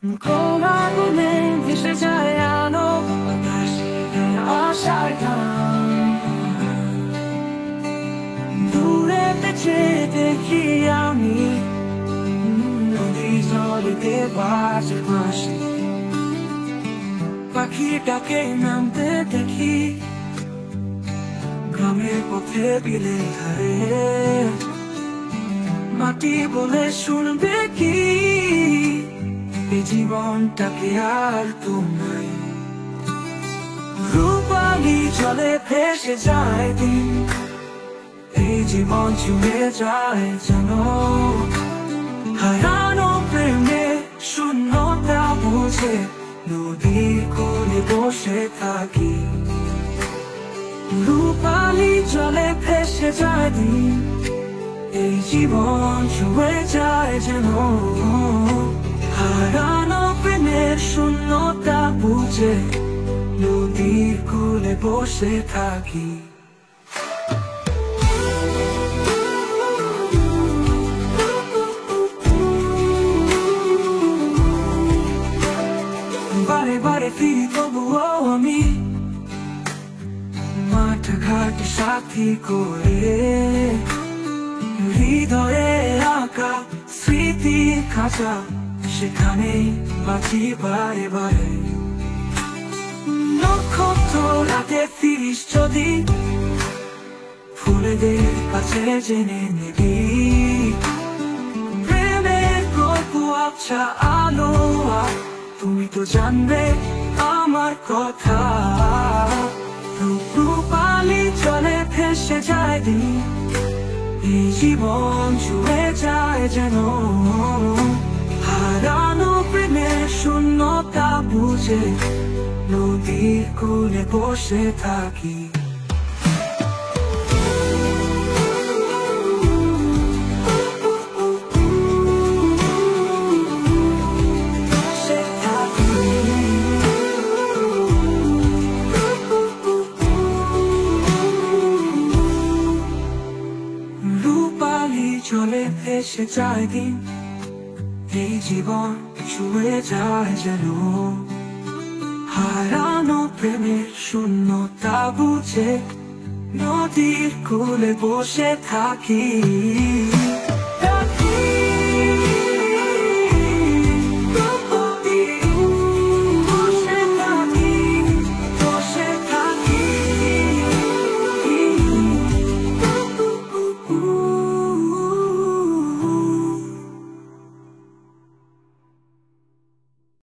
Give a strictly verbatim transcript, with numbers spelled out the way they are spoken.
কোন আগুনে ভেসে যায় আলো বাতাসে আশার গান। দূরেতে চেয়ে দেখি আমি নদী জলেতে বাজে বাঁশি, পাখিটাকে নামতে দেখি গ্রামের পথে বিলের ধারে। মাটি বলে শুনবে কি এই জীবনটাকে আর তো নাই। রূপালি জলে ভেসে যায় দিন, এই জীবন ছুঁয়ে যায় যেন। হারানো প্রেমে শূন্যতা বুঝে নদীর কোলে বসে থাকি। রূপালি জলে ভেসে যায় দিন, এই জীবন ছুঁয়ে যায় যেন। হারানো প্রেমের শূন্যতা বুঝে নদীর কোলে বসে থাকি। বারে বারে ফিরি তবুও আমি মাঠ ঘাট সাথী করে। হৃদয়ে আঁকা স্মৃতি খাঁচা, সেখানেই বাঁচি বারে বারে। নক্ষত্র রাতে ফিরিস যদি ফুলেদের কাছে জেনে নিবি প্রেমের গল্প আবছা আলো। আর তুমি তো জানবে আমার কথা। রূপালি জলে ভেসে যায় দিন, এই জীবন ছুঁয়ে যায় যেন। হারানো প্রেমের শূন্যতা বুঝে নদীর কোলে বসে থাকি। রূপালি জলে ভেসে যায় দিন, এই জীবন ছুঁয়ে যায় যেন। হারানো প্রেমের শূন্যতা বুঝে নদীর কোলে বসে থাকি।